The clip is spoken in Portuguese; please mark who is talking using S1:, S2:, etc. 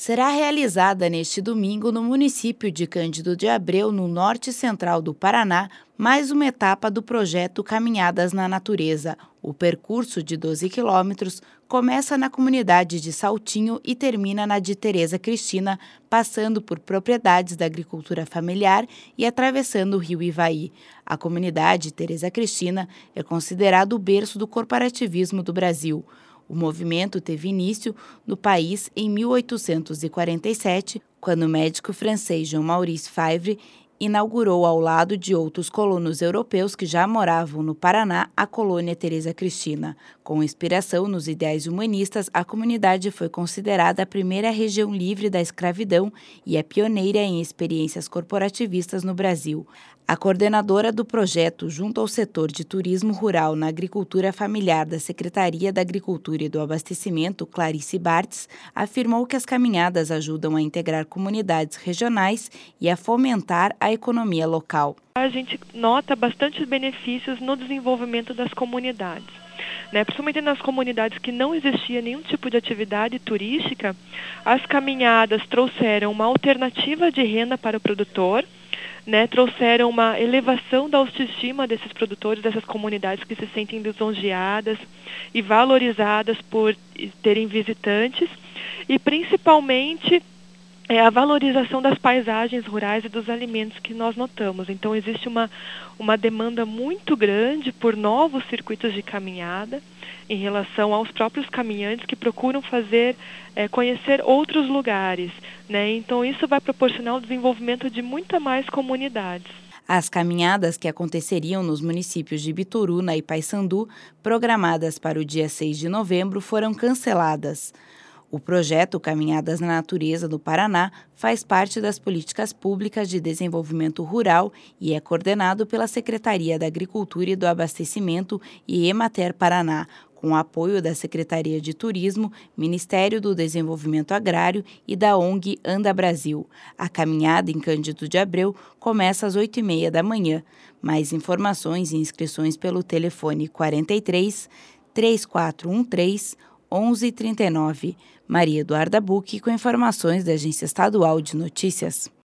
S1: será realizada neste domingo no município de Cândido de Abreu, no norte central do Paraná, mais uma etapa do projeto Caminhadas na Natureza. O percurso de 12 quilômetros começa na comunidade de Saltinho e termina na de Tereza Cristina, passando por propriedades da agricultura familiar e atravessando o rio Ivaí. A comunidade Tereza Cristina é considerada o berço do corporativismo do Brasil. O movimento teve início no país em 1847, quando o médico francês Jean-Maurice Favre inaugurou, ao lado de outros colonos europeus que já moravam no Paraná, a colônia Tereza Cristina. Com inspiração nos ideais humanistas, a comunidade foi considerada a primeira região livre da escravidão e é pioneira em experiências corporativistas no Brasil. A coordenadora do projeto, junto ao setor de turismo rural na agricultura familiar da Secretaria da Agricultura e do Abastecimento, Clarice Bartz, afirmou que as caminhadas ajudam a integrar comunidades regionais e a fomentar a economia local.
S2: A gente nota bastante benefícios no desenvolvimento das comunidades, principalmente nas comunidades que não existia nenhum tipo de atividade turística. As caminhadas trouxeram uma alternativa de renda para o produtor, trouxeram uma elevação da autoestima desses produtores, dessas comunidades que se sentem lisonjeadas e valorizadas por terem visitantes, e principalmente a valorização das paisagens rurais e dos alimentos que nós notamos. Então existe uma demanda muito grande por novos circuitos de caminhada em relação aos próprios caminhantes que procuram conhecer outros lugares, Então isso vai proporcionar o desenvolvimento de muita mais comunidades.
S1: As caminhadas que aconteceriam nos municípios de Bituruna e Paysandu, programadas para o dia 6 de novembro, foram canceladas. O projeto Caminhadas na Natureza do Paraná faz parte das políticas públicas de desenvolvimento rural e é coordenado pela Secretaria da Agricultura e do Abastecimento e Emater Paraná, com apoio da Secretaria de Turismo, Ministério do Desenvolvimento Agrário e da ONG Anda Brasil. A caminhada em Cândido de Abreu começa às 8h30 da manhã. Mais informações e inscrições pelo telefone 43 3413 1139. Maria Eduarda Bucchi com informações da Agência Estadual de Notícias.